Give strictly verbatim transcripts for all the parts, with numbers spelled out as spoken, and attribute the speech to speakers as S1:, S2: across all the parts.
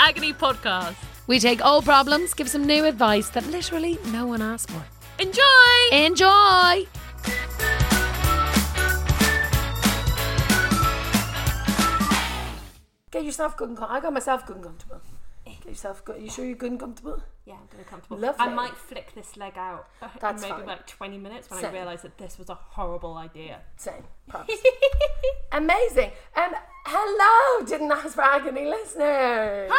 S1: Agony podcast.
S2: We take old problems, give some new advice that literally no one asked for.
S1: Enjoy!
S2: Enjoy! Get yourself good and comfortable. I got myself good and comfortable. Get yourself good. You sure you're good and comfortable?
S1: Yeah, I'm good and comfortable.
S2: Lovely.
S1: I might flick this leg out
S2: That's
S1: in maybe
S2: fine.
S1: like twenty minutes when
S2: Same.
S1: I realise that this was a horrible idea.
S2: Same. Props. Amazing. Um, hello, Didn't Ask for Agony listeners.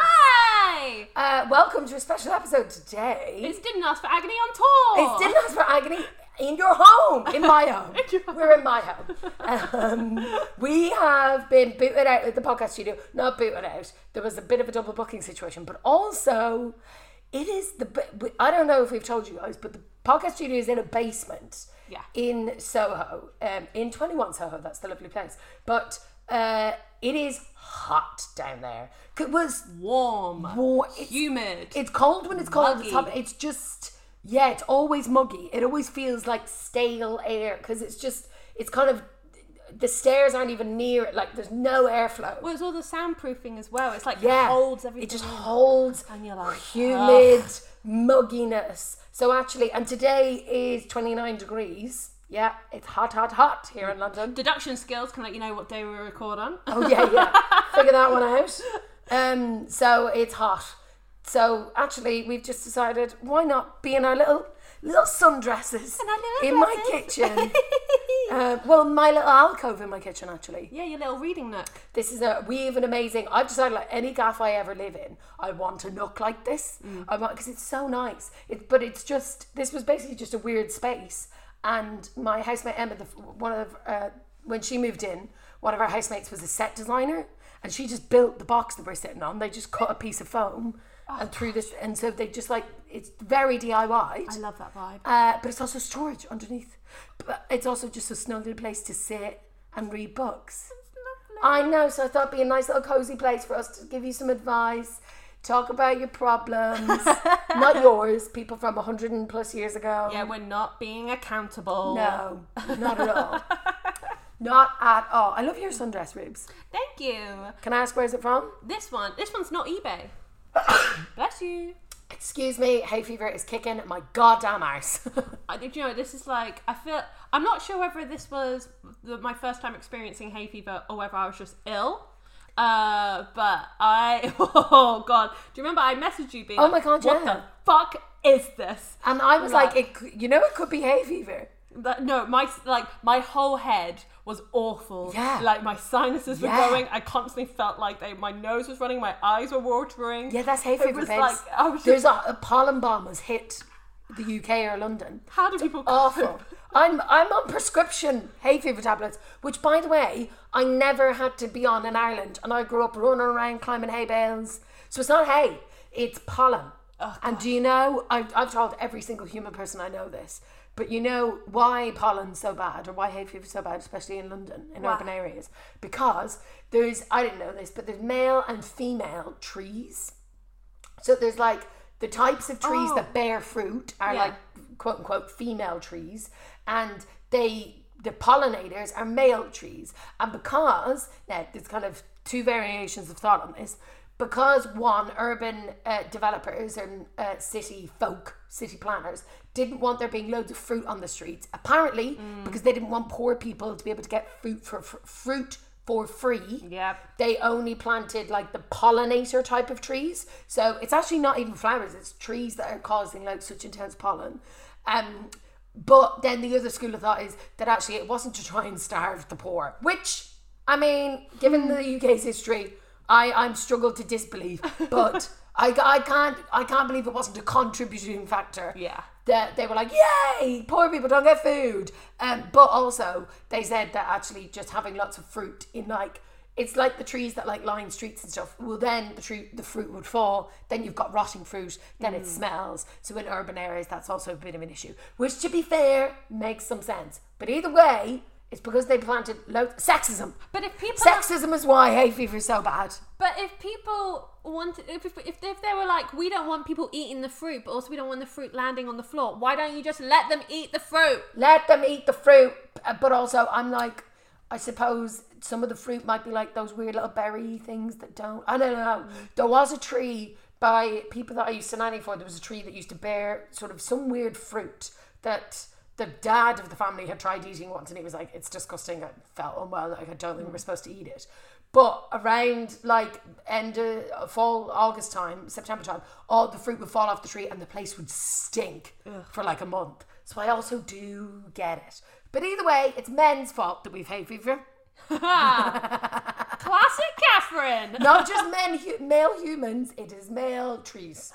S1: Hi!
S2: Uh, welcome to a special episode today.
S1: It's Didn't Ask for Agony on tour!
S2: It's Didn't Ask for Agony in your home, in my home.
S1: In your home.
S2: We're in my home. Um, we have been booted out of the podcast studio. Not booted out. There was a bit of a double booking situation, but also it is the. I don't know if we've told you guys, but the podcast studio is in a basement.
S1: Yeah.
S2: In Soho, um, in twenty-one Soho. That's the lovely place. But uh, it is hot down there. It was
S1: Warm.
S2: war- it's,
S1: Humid.
S2: It's cold when it's cold. It's,
S1: Muggy.
S2: hot. It's just. Yeah, it's always muggy. It always feels like stale air because it's just, it's kind of, the stairs aren't even near it. Like, there's no airflow.
S1: Well, it's all the soundproofing as well. It's like
S2: Yeah,
S1: it holds everything.
S2: it just
S1: in.
S2: holds
S1: And you're like,
S2: humid mugginess. So actually, and today is twenty-nine degrees. Yeah, it's hot, hot, hot here in London.
S1: Deduction skills can let you know what day we record on.
S2: Oh yeah, yeah. Figure that one out. Um, so it's hot. So actually, we've just decided why not be in our little little sundresses
S1: In our little
S2: in my
S1: dresses.
S2: kitchen. uh, well, my little alcove in my kitchen actually.
S1: Yeah, your little reading nook.
S2: This is a we have an amazing. I've decided like any gaff I ever live in, I want a nook like this.
S1: Mm.
S2: I want because it's so nice. It, but it's just this was basically just a weird space. And my housemate Emma, the, one of uh, when she moved in, one of our housemates was a set designer, and she just built the box that we're sitting on. They just cut a piece of foam
S1: Oh,
S2: and threw this, and so they just like it's very D I Y.
S1: I love that vibe.
S2: Uh, but it's also storage underneath. But it's also just a snug little place to sit and read books. I know, so I thought it'd be a nice little cozy place for us to give you some advice, talk about your problems, not yours, people from a hundred and plus years ago.
S1: Yeah, we're not being accountable.
S2: No, not at all. Not at all. I love your sundress, Rubes.
S1: Thank you.
S2: Can I ask where's it from?
S1: This one, this one's not eBay. Bless you.
S2: Excuse me, hay fever is kicking my goddamn arse.
S1: I did you know this is like I feel I'm not sure whether this was the, my first time experiencing hay fever or whether I was just ill. Uh, but I oh god, do you remember I messaged you being
S2: Oh
S1: like,
S2: my God,
S1: what
S2: yeah.
S1: the fuck is this?
S2: And I was
S1: Like-
S2: like, it, could- you know, it could be hay fever.
S1: That, no, my like my whole head was awful.
S2: Yeah.
S1: Like my sinuses were
S2: Yeah.
S1: going. I constantly felt like they, my nose was running, my eyes were watering.
S2: Yeah, that's hay
S1: It
S2: fever,
S1: was
S2: babes.
S1: like I was
S2: There's
S1: just,
S2: a, a pollen bomb has hit the U K or London.
S1: how do people
S2: Awful.
S1: cope?
S2: I'm I'm on prescription hay fever tablets, which by the way, I never had to be on in Ireland, and I grew up running around climbing hay bales. So it's not hay, it's pollen.
S1: Oh,
S2: and do you know, I've, I've told every single human person I know this, but you know why pollen's so bad, or why hay fever's so bad, especially in London, in
S1: Why?
S2: urban areas? Because there's, I didn't know this, but there's male and female trees. So there's like the types of trees
S1: Oh.
S2: that bear fruit are
S1: Yeah.
S2: like quote unquote female trees, and they the pollinators are male trees. And because now there's kind of two variations of thought on this, because one, urban uh, developers and uh, city folk, city planners didn't want there being loads of fruit on the streets, apparently because they didn't want poor people to be able to get fruit for, for fruit for free.
S1: Yep.
S2: They only planted like the pollinator type of trees. So it's actually not even flowers, it's trees that are causing like such intense pollen. Um, but then the other school of thought is that actually it wasn't to try and starve the poor, which, I mean, given the U K's history, I, I'm struggled to disbelieve. But I, I can't I can't believe it wasn't a contributing factor.
S1: Yeah.
S2: That they were like, yay, poor people don't get food. Um, but also they said that actually just having lots of fruit in like, it's like the trees that like line streets and stuff. Well, then the tree, the fruit would fall. Then you've got rotting fruit. Then it smells. So in urban areas, that's also a bit of an issue. Which, to be fair, makes some sense. But either way, it's because they planted loads. Sexism.
S1: But if people
S2: Sexism is why hay fever is so bad.
S1: But if people wanted, if, if, if if they were like, we don't want people eating the fruit, but also we don't want the fruit landing on the floor, why don't you just let them eat the fruit?
S2: Let them eat the fruit. Uh, But also, I'm like, I suppose some of the fruit might be like those weird little berry things that don't. I don't know. There was a tree by people that I used to nanny for. There was a tree that used to bear sort of some weird fruit that the dad of the family had tried eating once, and he was like, "It's disgusting. I felt unwell. Like I don't think we're supposed to eat it." But around like end of fall, August time, September time, all the fruit would fall off the tree, and the place would stink Ugh. for like a month. So I also do get it. But either way, it's men's fault that we've hay fever.
S1: Classic Catherine.
S2: Not just men, hu- male humans. It is male trees.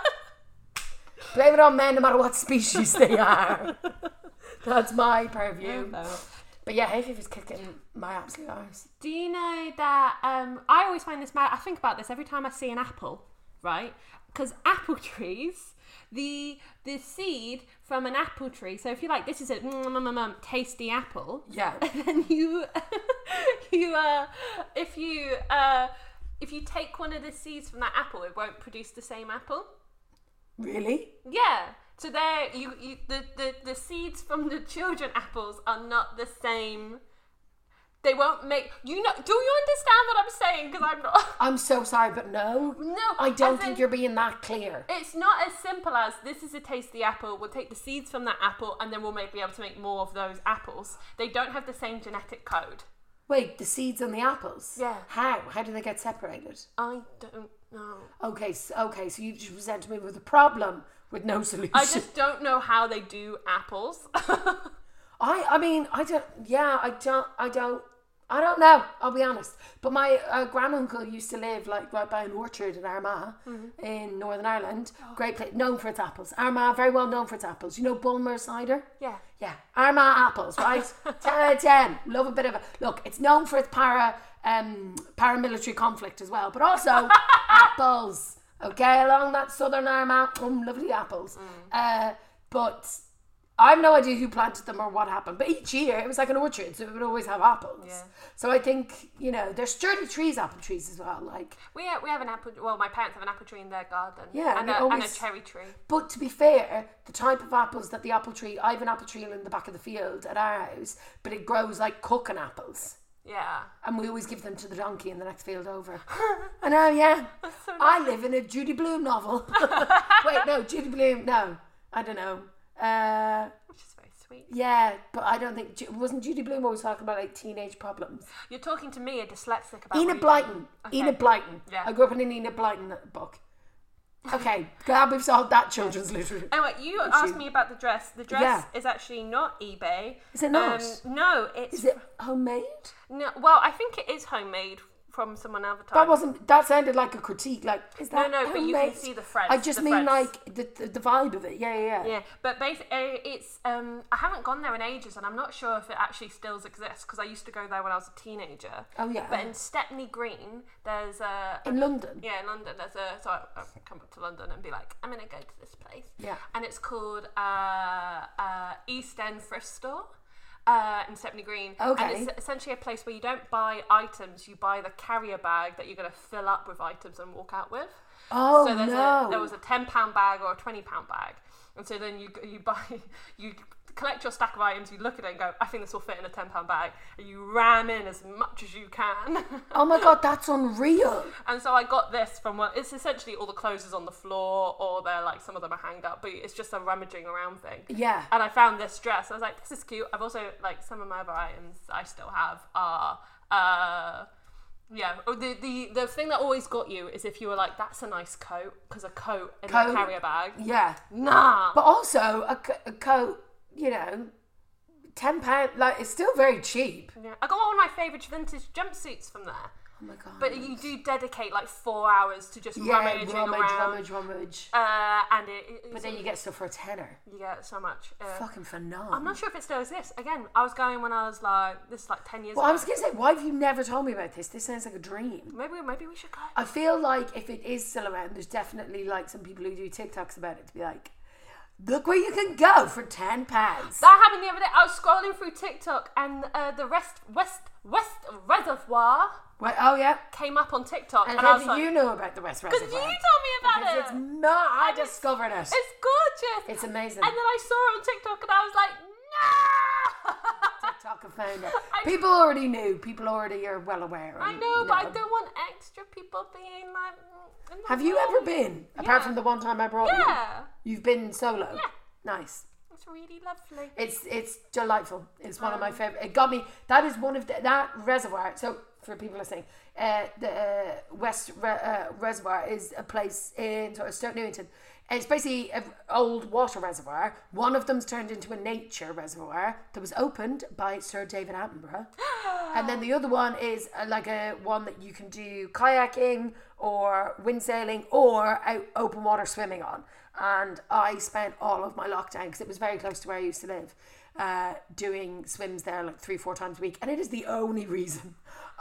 S2: Blame it on men, no matter what species they are. That's my purview. Oh, no. But yeah, hay fever's kicking my absolute arse.
S1: Do you know that? Um, I always find this mad. I think about this every time I see an apple, right? Because apple trees. The the seed from an apple tree. So if you like, this is a mm, mm, mm, mm, tasty apple.
S2: Yeah.
S1: And then you you uh if you uh if you take one of the seeds from that apple, it won't produce the same apple.
S2: Really?
S1: Yeah. So there you, you the, the the seeds from the children apples are not the same. They won't make you know. Do you understand what I'm saying? Because I'm not.
S2: I'm so sorry, but no.
S1: No,
S2: I don't
S1: in,
S2: think you're being that clear.
S1: It's not as simple as this is a tasty apple. We'll take the seeds from that apple, and then we'll make, be able to make more of those apples. They don't have the same genetic code.
S2: Wait, the seeds on the apples?
S1: Yeah.
S2: How? How do they get separated?
S1: I don't know.
S2: Okay, so, okay, so you just presented me with a problem with no solution.
S1: I just don't know how they do apples.
S2: I, I mean, I don't. Yeah, I don't. I don't. I don't know, I'll be honest. But my uh, granduncle used to live like right by an orchard in Armagh mm-hmm. in Northern Ireland. Oh. Great place, known for its apples. Armagh, very well known for its apples. You know Bulmer cider?
S1: Yeah.
S2: Yeah, Armagh apples, right? ten out of ten. Love a bit of a... Look, it's known for its para, um, paramilitary conflict as well, but also apples. Okay, along that southern Armagh, um, lovely apples. Mm. Uh, but... I have no idea who planted them or what happened, but each year it was like an orchard, so it would always have apples. Yeah. So I think, you know, they're sturdy trees, apple trees as well. Like
S1: we have, we have an apple. Well, my parents have an apple tree in their garden.
S2: Yeah,
S1: and, and, a, always, and a cherry tree.
S2: But to be fair, the type of apples that the apple tree, I have an apple tree in the back of the field at our house, but it grows like cooking apples.
S1: Yeah.
S2: And we always give them to the donkey in the next field over. I know, yeah. So nice. I live in a Judy Blume novel. Wait, no, Judy Blume. No, I don't know. Uh,
S1: Which is very sweet.
S2: Yeah, but I don't think... Wasn't Judy Blume always talking about, like, teenage problems?
S1: You're talking to me, a dyslexic, about...
S2: Enid Blyton.
S1: Okay.
S2: Enid Blyton.
S1: Yeah.
S2: I grew up in an Enid Blyton book. Okay, glad we've solved that children's literature.
S1: Anyway, you issue. asked me about the dress. The dress yeah. is actually not eBay.
S2: Is it not?
S1: Um, no, it's...
S2: Is it homemade?
S1: No, well, I think it is homemade from someone advertising.
S2: That wasn't. That sounded like a critique. Like, is that
S1: no, no?
S2: homemade?
S1: But you can see the threads.
S2: I just
S1: the
S2: mean
S1: threads.
S2: like the, the the vibe of it. Yeah, yeah, yeah.
S1: Yeah, but basically, it's. Um, I haven't gone there in ages, and I'm not sure if it actually still exists because I used to go there when I was a teenager.
S2: Oh yeah.
S1: But in Stepney Green, there's a.
S2: In
S1: a,
S2: London.
S1: Yeah, in London. There's a. So I, I come up to London and be like, I'm gonna go to this place.
S2: Yeah.
S1: And it's called uh, uh, East End Thrift Store. Uh, in Stepney Green.
S2: Okay.
S1: And it's essentially a place where you don't buy items, you buy the carrier bag that you're going to fill up with items and walk out with.
S2: Oh,
S1: so there's
S2: no.
S1: A, there was a ten pound bag or a twenty pound bag. And so then you you buy, you collect your stack of items, you look at it and go, I think this will fit in a ten pound bag. And you ram in as much as you can.
S2: Oh my God, that's unreal.
S1: And so I got this from one, it's essentially all the clothes is on the floor or they're like, some of them are hanged up, but it's just a rummaging around thing.
S2: Yeah.
S1: And I found this dress. I was like, this is cute. I've also, like, some of my other items I still have are, uh, yeah, the, the the thing that always got you is if you were like, that's a nice coat, because a coat in coat, a carrier bag.
S2: Yeah.
S1: Nah.
S2: But also, a, a coat, you know, ten pounds, like, it's still very cheap.
S1: Yeah. I got one of my favourite vintage jumpsuits from there.
S2: Oh my God.
S1: But you do dedicate like four hours to just
S2: yeah,
S1: rummaging
S2: rummage,
S1: around.
S2: rummage, rummage.
S1: Uh, and it, it,
S2: but then you get stuff for a tenner.
S1: You get so much. Uh,
S2: Fucking phenomenal.
S1: I'm not sure if it still exists. Again, I was going when I was like, this is like ten years
S2: well,
S1: ago.
S2: I was going to say, why have you never told me about this? This sounds like a dream.
S1: Maybe maybe we should go.
S2: I feel like if it is still around, there's definitely like some people who do TikToks about it to be like, look where you can go for ten pounds.
S1: That happened the other day. I was scrolling through TikTok and uh, the rest West West Reservoir
S2: What? Oh yeah,
S1: came up on TikTok.
S2: And,
S1: and
S2: how
S1: I was
S2: do
S1: like,
S2: you know about the West Reservoir?
S1: Because you told me about
S2: because
S1: it.
S2: It's not. I
S1: And it's-
S2: discovered it.
S1: It's gorgeous.
S2: It's amazing.
S1: And then I saw it on TikTok and I was like, no.
S2: TikTok shock of found it. People already knew. People already are well aware.
S1: I
S2: and,
S1: know, but I don't want extra people being like. mm, in the
S2: Have you
S1: room.
S2: ever been? Apart
S1: Yeah.
S2: from the one time I brought you?
S1: Yeah,
S2: You've been solo?
S1: Yeah.
S2: Nice.
S1: it's really lovely.
S2: It's it's delightful. It's one of my favorite. It got me. That is one of the, that reservoir. So for people listening, uh, the uh, West Re- uh, Reservoir is a place in sort of Stoke Newington. It's basically an old water reservoir. One of them's turned into a nature reservoir that was opened by Sir David Attenborough, and then the other one is uh, like a one that you can do kayaking or windsailing or out open water swimming on. And I spent all of my lockdown, because it was very close to where I used to live, uh, doing swims there like three, four times a week. And it is the only reason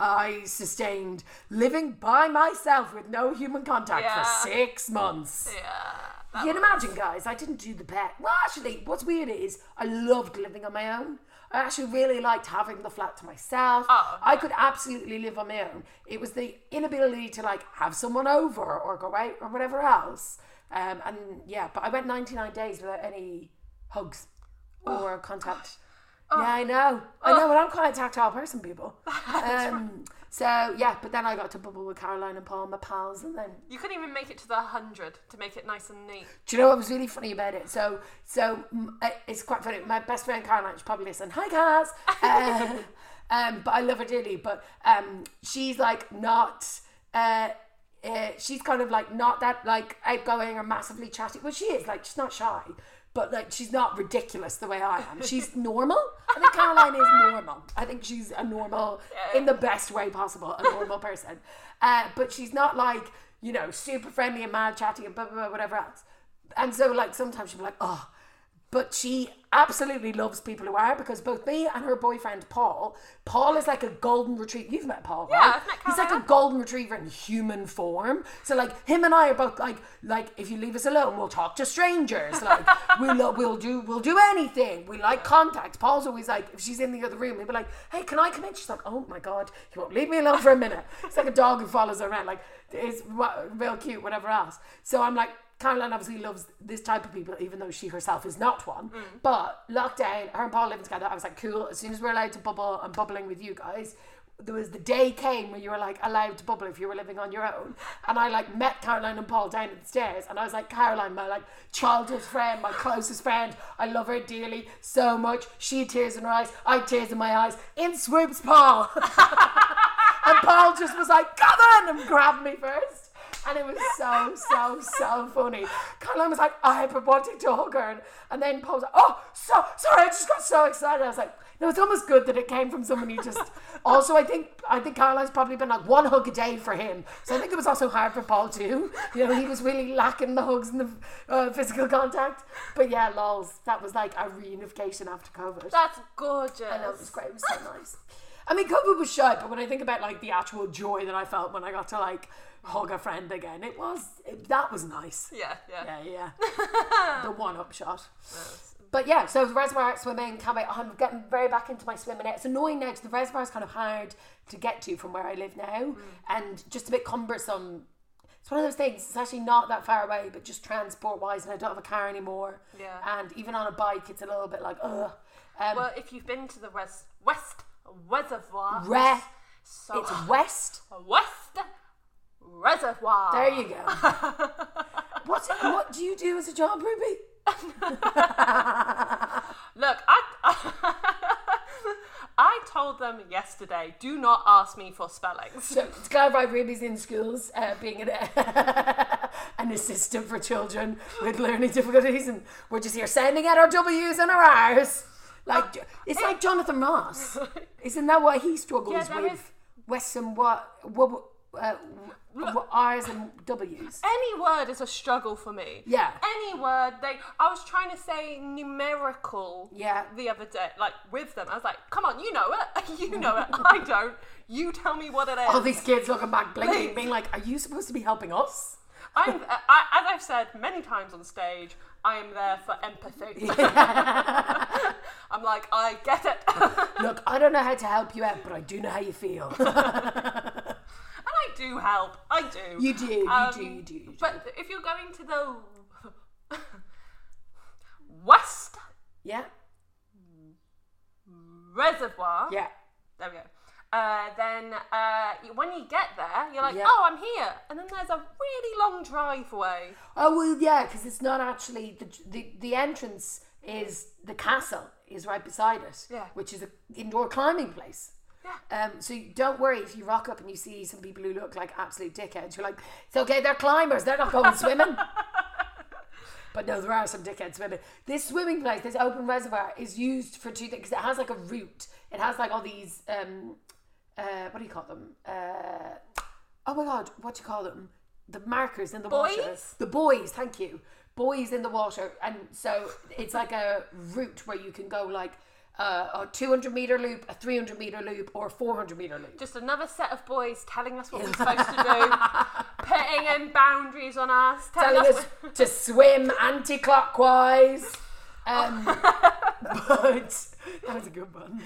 S2: I sustained living by myself with no human contact
S1: Yeah.
S2: for six months.
S1: Yeah.
S2: You can imagine, guys, I didn't do the best. Well, actually, what's weird is I loved living on my own. I actually really liked having the flat to myself.
S1: Oh,
S2: I could absolutely live on my own. It was the inability to like have someone over or go out or whatever else. Um, and yeah, but I went ninety-nine days without any hugs or contact.
S1: Oh.
S2: Yeah, I know. I know, but I'm quite a tactile person, people. Um, so yeah, but then I got to bubble with Caroline and Paul, my pals, and then
S1: You couldn't even make it to the hundred to make it nice and neat.
S2: do you know what was really funny about it? So, so mm, uh, it's quite funny. My best friend Caroline, she probably listen. Hi, Kaz. Uh, um, but I love her dearly. But um, she's like not. Uh, uh, she's kind of like not that like outgoing or massively chatty. Well, she is like she's not shy, but like she's not ridiculous the way I am. She's normal. I think Caroline is normal. I think she's a normal in the best way possible, a normal person. Uh, but she's not like you know super friendly and mad chatty and blah blah blah whatever else. And so like sometimes she'll be like oh. But she absolutely loves people who are, because both me and her boyfriend Paul, Paul is like a golden retriever. You've met Paul, right?
S1: Yeah, I've met
S2: He's like a
S1: Caroline.
S2: golden retriever in human form. So like him and I are both like, like if you leave us alone, we'll talk to strangers. Like we'll uh, we'll do we'll do anything. We like contact. Paul's always like, if she's in the other room, he'll be like, hey, can I come in? She's like, oh my god, you won't leave me alone for a minute. It's like a dog who follows her around. Like it's wa- real cute, whatever else. So I'm like. Caroline obviously loves this type of people, even though she herself is not one. Mm. But lockdown, her and Paul living together, I was like, cool. As soon as we're allowed to bubble, I'm bubbling with you guys. There was the day came where you were like allowed to bubble if you were living on your own. And I like met Caroline and Paul down at the stairs. And I was like, Caroline, my like childhood friend, my closest friend. I love her dearly so much. She had tears in her eyes. I had tears in my eyes. In swoops Paul. And Paul just was like, come on, and grabbed me first. And it was so, so, so funny. Caroline was like, I've been wanting to hug her. And, and then Paul was like, oh, so, sorry, I just got so excited. I was like, no, it's almost good that it came from someone who just... Also, I think I think Caroline's probably been like one hug a day for him. So I think it was also hard for Paul too. You know, he was really lacking the hugs and the uh, physical contact. But yeah, lols, that was like a reunification after COVID.
S1: That's gorgeous.
S2: I know, it was great. It was so nice. I mean, COVID was shite, but when I think about like the actual joy that I felt when I got to like hug a friend again, it was it, that was nice.
S1: Yeah, yeah.
S2: Yeah, yeah. The one-up shot. But yeah, so the reservoir swimming, can't wait. I'm getting very back into my swimming. It's annoying now because the reservoir is kind of hard to get to from where I live now, mm. and just a bit cumbersome. It's one of those things. It's actually not that far away, but just transport-wise, and I don't have a car anymore.
S1: Yeah.
S2: And even on a bike, it's a little bit like ugh. Um,
S1: Well, if you've been to the West West Reservoir,
S2: Re-
S1: so
S2: it's west.
S1: West Reservoir.
S2: There you go. What's it, what do you do as a job, Ruby?
S1: Look, I I told them yesterday, do not ask me for spellings.
S2: So to clarify, Ruby's in schools, uh, being an, an assistant for children with learning difficulties, and we're just here sending out our W's and our R's. Like it's like Jonathan Ross, isn't that what he struggles
S1: Yeah, there
S2: with?
S1: is-
S2: Western what, what uh, what R's and W's.
S1: Any word is a struggle for me.
S2: Yeah.
S1: Any word. They. I was trying to say numerical.
S2: Yeah.
S1: The other day, like with them, I was like, "Come on, you know it. You know it. I don't. You tell me what it is."
S2: All these kids looking back, blinking,
S1: Please.
S2: being like, "Are you supposed to be helping us?"
S1: I'm, I, as I've said many times on stage, I am there for empathy. I'm like, I get it.
S2: Look, I don't know how to help you out, but I do know how you feel.
S1: And I do help. I do.
S2: You do, you
S1: Um,
S2: do, you do. You do.
S1: But if you're going to the West
S2: Yeah.
S1: reservoir.
S2: Yeah.
S1: There we go. Uh, then uh, when you get there, you're like,
S2: Yeah.
S1: oh, I'm here. And then there's a really long driveway.
S2: Oh, well, yeah, because it's not actually, the, the the entrance is, the castle is right beside it,
S1: Yeah.
S2: which is an indoor climbing place.
S1: Yeah.
S2: Um, so you don't worry if you rock up and you see some people who look like absolute dickheads. You're like, it's okay, they're climbers, they're not going swimming. But no, there are some dickheads swimming. This swimming place, this open reservoir, is used for two things. Because it has like a route. It has like all these, um, uh, what do you call them? Uh, oh my God, what do you call them? The markers in the
S1: Buoys?
S2: water. The buoys, thank you. Buoys in the water. And so it's like a route where you can go like uh, a two hundred metre loop, a three hundred metre loop, or a four hundred metre loop.
S1: Just another set of boys telling us what we're supposed to do, putting in boundaries on us, telling,
S2: Telling
S1: us,
S2: us to swim anti-clockwise. Um, but that was a good one.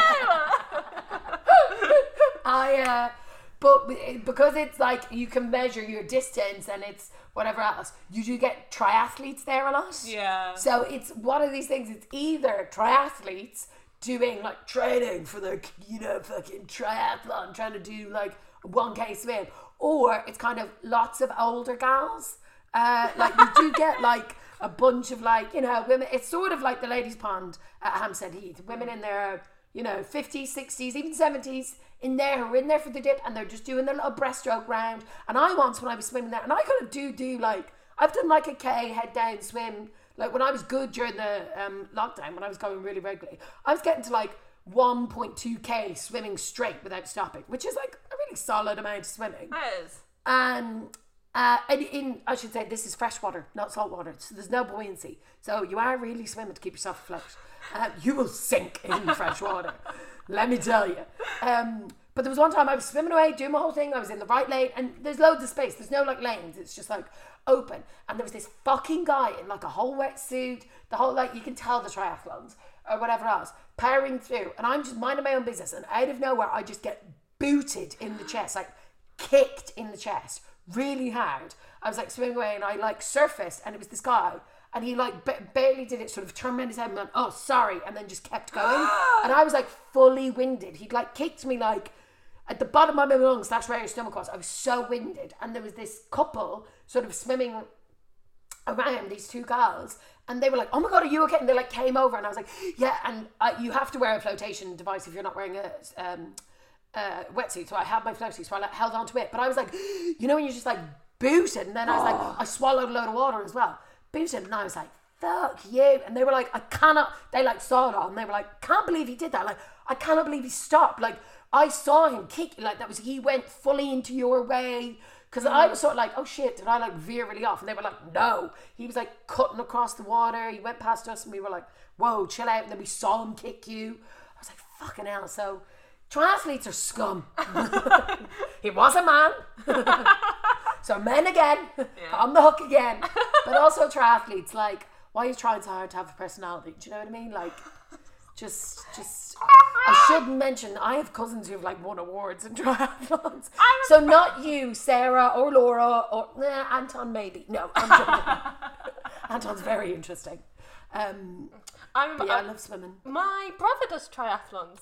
S2: I, uh, but because it's like you can measure your distance and it's whatever else, you do get triathletes there a lot.
S1: Yeah.
S2: So it's one of these things. It's either triathletes doing like training for their, you know, fucking triathlon, trying to do like a one K swim, or it's kind of lots of older gals. Uh, like you do get like a bunch of like, you know, women. It's sort of like the ladies' pond at Hampstead Heath. Women in their, you know, fifties, sixties, even seventies in there who are in there for the dip, and they're just doing their little breaststroke round. And I once, when I was swimming there, and I kind of do do like, I've done like a K head down swim. Like when I was good during the um, lockdown, when I was going really regularly, I was getting to like one point two K swimming straight without stopping, which is like a really solid amount of swimming.
S1: That is.
S2: And uh, and in, I should say, this is fresh water, not salt water. So there's no buoyancy. So you are really swimming to keep yourself afloat. Uh, you will sink in fresh water, let me tell you. Um, but there was one time I was swimming away, doing my whole thing. I was in the right lane, and there's loads of space. There's no like lanes. It's just like open. And there was this fucking guy in like a whole wetsuit, the whole like, you can tell the triathlons or whatever else, powering through. And I'm just minding my own business. And out of nowhere, I just get booted in the chest, like kicked in the chest really hard. I was like swimming away and I like surfaced, and it was this guy. And he like b- barely did it, sort of turned around his head and went, oh, sorry, and then just kept going. And I was like fully winded. He'd like kicked me like at the bottom of my lungs, that's where your stomach was. I was so winded. And there was this couple sort of swimming around, these two girls, and they were like, oh my God, are you okay? And they like came over, and I was like, yeah. And uh, you have to wear a flotation device if you're not wearing a um, uh, wetsuit. So I had my floaty, so I like held onto it. But I was like, you know, when you're just like booted, and then I was like, I swallowed a load of water as well. Booted, and I was like, fuck you. And they were like, I cannot, they like saw it all, and they were like, can't believe he did that. Like, I cannot believe he stopped. Like, I saw him kick, like that was, he went fully into your way. Because mm. I was sort of like, oh shit, did I like veer really off? And they were like, no. He was like cutting across the water. He went past us, and we were like, whoa, chill out. And then we saw him kick you. I was like, fucking hell. So triathletes are scum. He was a man. So men again, yeah. On the hook again. But also triathletes, like, why are you trying so hard to have a personality? Do you know what I mean? Like, just, just, I should mention, I have cousins who've like won awards in triathlons. So not you, Sarah, or Laura, or, nah, Anton maybe. No, I'm joking. Anton's very interesting. Um,
S1: I, remember,
S2: but yeah, I,
S1: I
S2: love swimming.
S1: My brother does triathlons.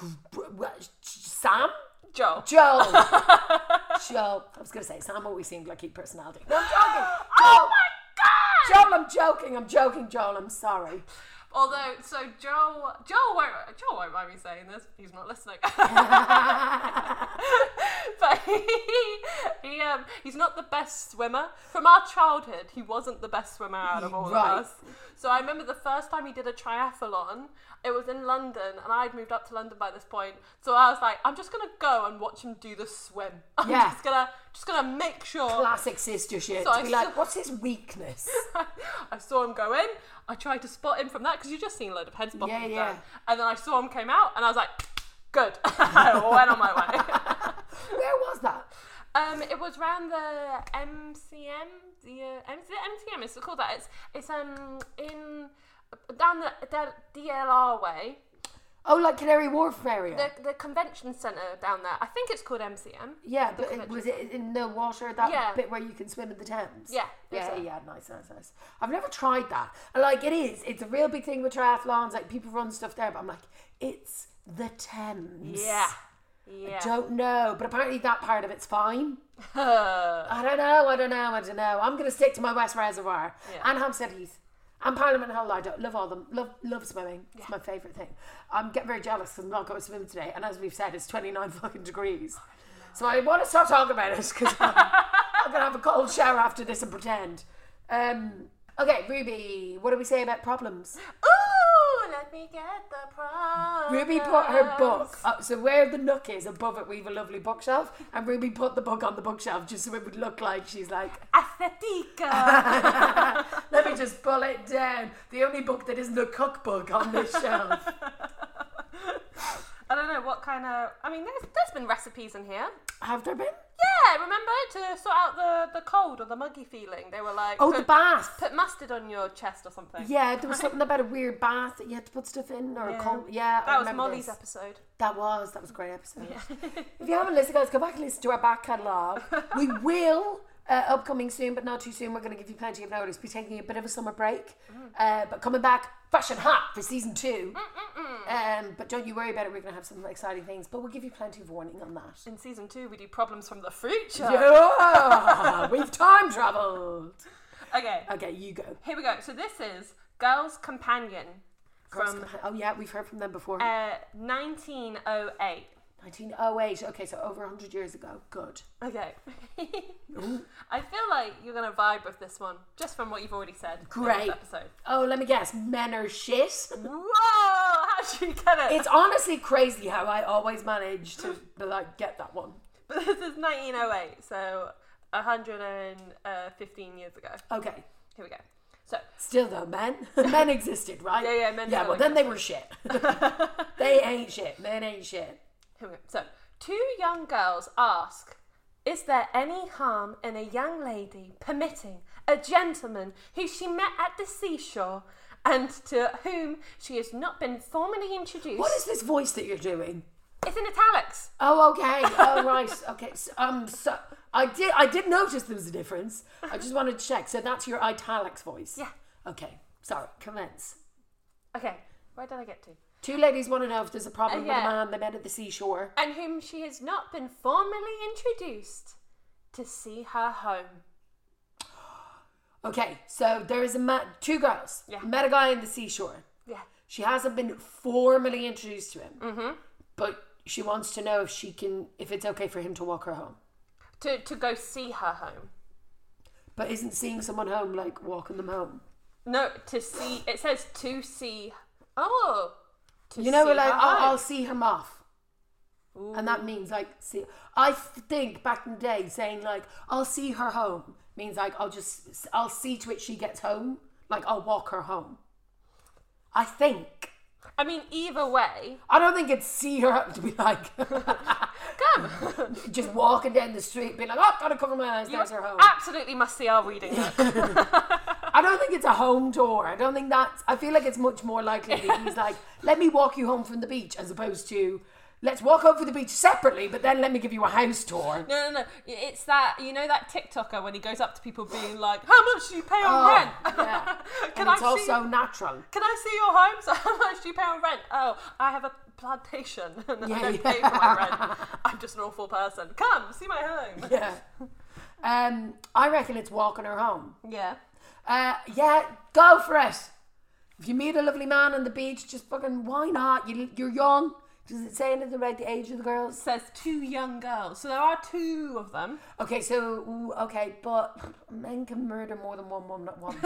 S2: Sam?
S1: Joe.
S2: Joe. Joe. I was going to say, Sam always seemed like he'd personality. No, I'm joking. Joel.
S1: Oh my God!
S2: Joel, I'm joking. I'm joking, Joel. I'm sorry.
S1: Although, so Joel, Joel won't, Joel won't mind me saying this. He's not listening. But he, he, um, he's not the best swimmer. From our childhood, he wasn't the best swimmer out of all
S2: right.
S1: of us. So I remember the first time he did a triathlon, it was in London, and I'd moved up to London by this point. So I was like, I'm just gonna go and watch him do the swim. I'm
S2: yeah.
S1: just gonna, just gonna make sure.
S2: Classic sister shit.
S1: So
S2: to
S1: I
S2: be
S1: saw,
S2: like, what's his weakness?
S1: I saw him go in. I tried to spot him from that because you just seen a load of heads bobbing
S2: yeah, yeah.
S1: down. And then I saw him came out, and I was like, good. I went on my way.
S2: Where was that?
S1: Um, it was around the M C M, the uh, M C M. It's called that. It's it's um in down the, the D L R way.
S2: Oh, like Canary Wharf area.
S1: The the convention centre down there. I think it's called M C M.
S2: Yeah, but it, was it in the water, that
S1: yeah.
S2: bit where you can swim in the Thames?
S1: Yeah.
S2: Yeah,
S1: so.
S2: yeah, nice, nice, nice. I've never tried that. And like, it is, it's a real big thing with triathlons. Like, people run stuff there, but I'm like, it's the Thames.
S1: Yeah. Yeah.
S2: I don't know, but apparently that part of it's fine. I don't know, I don't know, I don't know. I'm going to stick to my West Reservoir
S1: Yeah.
S2: and Hampstead Heath and Parliament Hill. I don't love all them. Love love swimming. It's my favourite thing. I'm getting very jealous because I'm not going swimming today, and as we've said, it's twenty-nine fucking degrees. So I want to stop talking about it because I'm, I'm going to have a cold shower after this and pretend. Um, okay, Ruby, what do we say about problems?
S1: Ooh, let me get the problem.
S2: Ruby put her book up, so where the nook is above it, we have a lovely bookshelf, and Ruby put the book on the bookshelf just so it would look like she's like,
S1: Aesthetica.
S2: let me just pull it down. The only book that isn't a cookbook on this shelf.
S1: I don't know what kind of. I mean, there's there's been recipes in here.
S2: Have there been?
S1: Yeah, remember to sort out the, the cold or the muggy feeling. They were like,
S2: Oh,
S1: put,
S2: the bath.
S1: put mustard on your chest or something.
S2: Yeah, there was something about a weird bath that you had to put stuff in, or
S1: Yeah.
S2: a cold. Yeah, I
S1: That was
S2: remember
S1: Molly's
S2: this.
S1: episode.
S2: That was that was a great episode. If you haven't listened, guys, go back and listen to our back catalogue. We will. Uh, upcoming soon, but not too soon. We're going to give you plenty of notice. We're taking a bit of a summer break, uh, but coming back fresh and hot for season two. Um, but don't you worry about it. We're going to have some exciting things, but we'll give you plenty of warning on that.
S1: In season two, we do problems from the future.
S2: Yeah, we've time travelled.
S1: Okay,
S2: Okay, you go.
S1: here we go. So this is Girls' Companion
S2: Girls
S1: from
S2: Compa- oh yeah, we've heard from them before.
S1: uh, nineteen oh eight.
S2: nineteen oh eight. Okay, so over one hundred years ago. Good.
S1: Okay. I feel like you're going to vibe with this one, just from what you've already said. in
S2: Great.
S1: this episode.
S2: Oh, let me guess. Men are shit.
S1: Whoa! How'd you get it?
S2: It's honestly crazy how I always manage to like get that one.
S1: But this is nineteen oh eight, so one hundred fifteen years ago.
S2: Okay.
S1: Here we go. So,
S2: Still though, men. Men existed, right?
S1: Yeah, yeah, men
S2: Yeah,
S1: still
S2: well then they were shit. They ain't shit. Men ain't shit.
S1: here we go. So, two young girls ask, is there any harm in a young lady permitting a gentleman who she met at the seashore and to whom she has not been formally introduced?
S2: What is this voice that you're doing?
S1: It's in italics.
S2: Oh, okay. Oh, right. Okay. So, um, so I did. I did notice there was a difference. I just wanted to check. So that's your italics voice.
S1: Yeah.
S2: Okay. Sorry. Commence.
S1: Okay, where did I get to?
S2: Two ladies want to know if there's a problem
S1: Uh,
S2: with
S1: yeah.
S2: a man they met at the seashore.
S1: And whom she has not been formally introduced to see her home.
S2: Okay. So there is a man. Two girls
S1: Yeah.
S2: met a guy in the seashore.
S1: Yeah.
S2: She hasn't been formally introduced to him,
S1: Mm-hmm.
S2: but she wants to know if she can, if it's okay for him to walk her home.
S1: To to go see her home.
S2: But isn't seeing someone home like walking them home?
S1: No, to see. It says to see. Oh. To
S2: You know,
S1: see
S2: we're like,
S1: her
S2: oh,
S1: home.
S2: I'll see him off. And that means like, see, I think back in the day saying like, I'll see her home means like, I'll just, I'll see to it she gets home. Like, I'll walk her home. I think.
S1: I mean, either way.
S2: I don't think it's see her to be like,
S1: Come.
S2: just walking down the street being like, oh, gotta cover my eyes,
S1: You
S2: there's her home.
S1: absolutely must see our reading book.
S2: I don't think it's a home tour. I don't think that's, I feel like it's much more likely that he's like, let me walk you home from the beach as opposed to, let's walk home from the beach separately, but then let me give you a house tour.
S1: No, no, no. It's that, you know that TikToker when he goes up to people being like, how much do you pay on
S2: Oh,
S1: rent?
S2: yeah.
S1: Can
S2: And
S1: I
S2: it's
S1: see,
S2: also natural.
S1: Can I see your home? So how much do you pay on rent? Oh, I have a plantation and
S2: Yeah,
S1: I don't
S2: yeah.
S1: pay for my rent. I'm just an awful person. Come, see my home.
S2: Yeah. Um, I reckon it's walking her home.
S1: Yeah.
S2: Uh, yeah, go for it. If you meet a lovely man on the beach, just fucking, why not? You, you're young. Does it say anything about the age of the girls?
S1: It says two young girls. So there are two of them.
S2: Okay, so, ooh, okay, but men can murder more than one woman at once.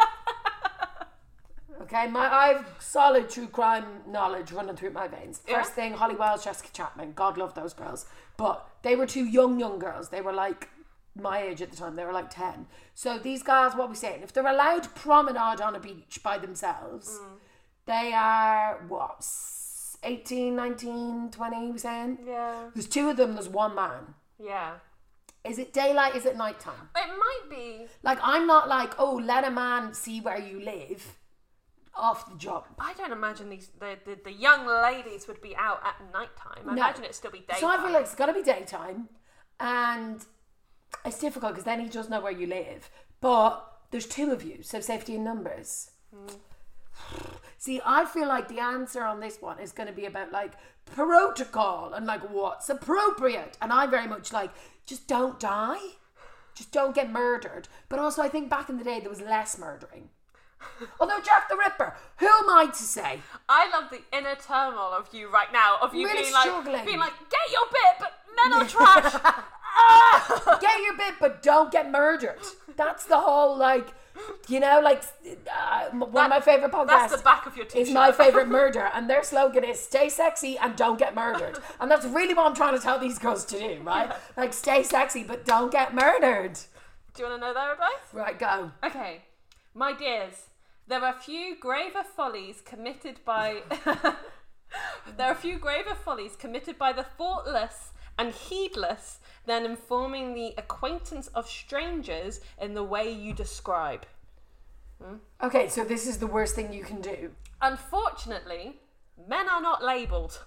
S2: Okay, my I have solid true crime knowledge running through my veins. First
S1: Yeah.
S2: thing, Holly Wells, Jessica Chapman. God love those girls. But they were two young, young girls. They were like my age at the time. They were like ten. So these guys, what are we saying? If they're allowed to promenade on a beach by themselves,
S1: Mm.
S2: they are, what, eighteen, nineteen, twenty, we saying?
S1: Yeah.
S2: There's two of them, there's one man.
S1: Yeah.
S2: Is it daylight? Is it nighttime?
S1: It might be.
S2: Like, I'm not like, oh, let a man see where you live off the jump.
S1: I don't imagine these the, the, the young ladies would be out at night time. I
S2: No.
S1: imagine it'd still be daytime.
S2: So I feel like it's got to be daytime, and it's difficult because then he does know where you live. But there's two of you, so safety in numbers. See, I feel like the answer on this one is going to be about like protocol and like what's appropriate. And I very much like, just don't die. Just don't get murdered. But also I think back in the day there was less murdering. Although Jack the Ripper, who am I to say?
S1: I love the inner turmoil of you right now, of you
S2: Really
S1: being like,
S2: struggling.
S1: being like, get your bit, but men are trash. Ah!
S2: Get your bit, but don't get murdered. That's the whole, like, you know, like, uh, one
S1: That-
S2: of my favourite podcasts
S1: That's the back of your t-shirt.
S2: is My Favourite Murder, and their slogan is stay sexy and don't get murdered. And that's really what I'm trying to tell these girls to do, right? Like, stay sexy, but don't get murdered.
S1: Do you want to know their advice?
S2: Right, go.
S1: Okay, my dears, there are few graver follies committed by there are few graver follies committed by the thoughtless and heedless than informing the acquaintance of strangers in the way you describe.
S2: Okay, so this is the worst thing you can do.
S1: Unfortunately, men are not labelled.